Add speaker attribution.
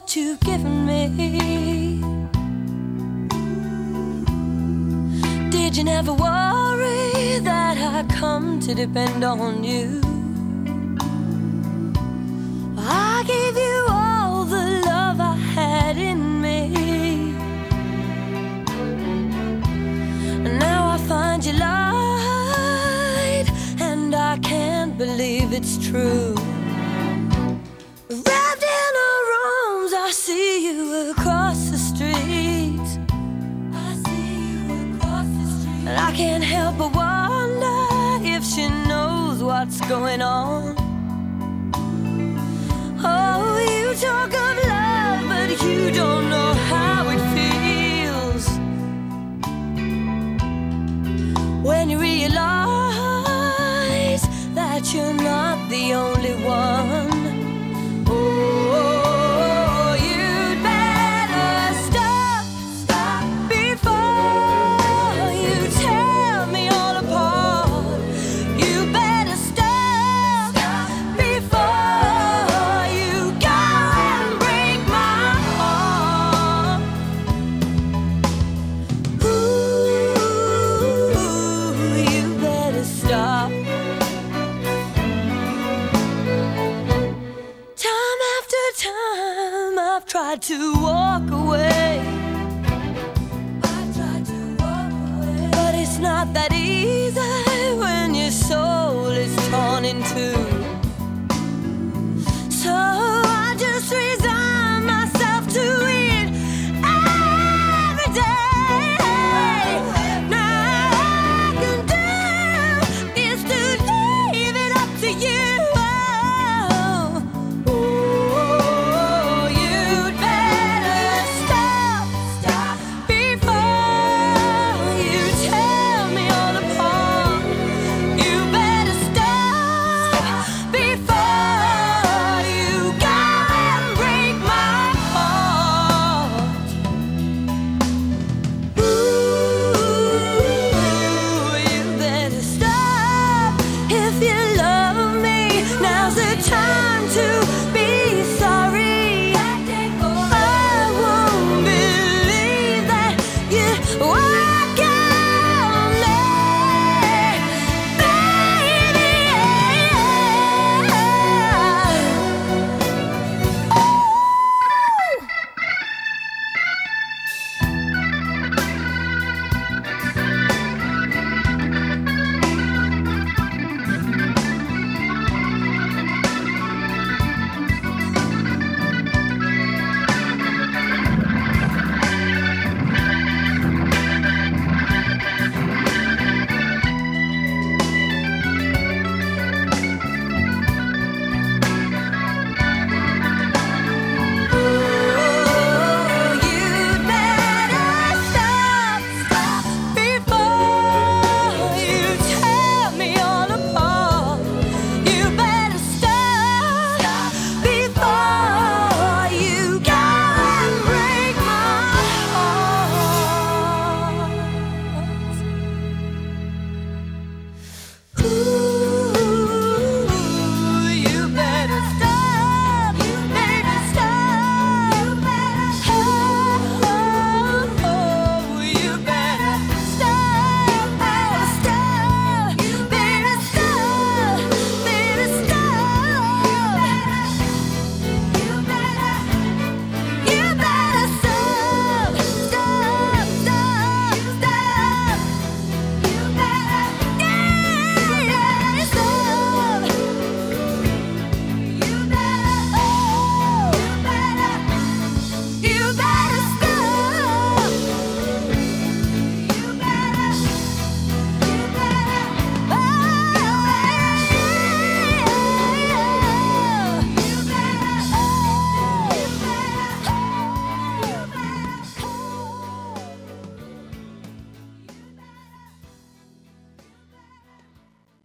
Speaker 1: that you've given me. Did you never worry that I come to depend on you? I gave you all the love I had in me, and now I find you lied, and I can't believe it's true. Wrapped in her arms, I see you across the street. I see you across the street, and I can't help but wonder if she knows what's going on. Oh, you talk of love, but you don't know how it feels when you realize that you're not the only one. Oh, you'd better stop before you tear me all apart. You better stop before you go and break my heart. Ooh, you better stop. Time after time I've tried to walk away, but it's not that easy.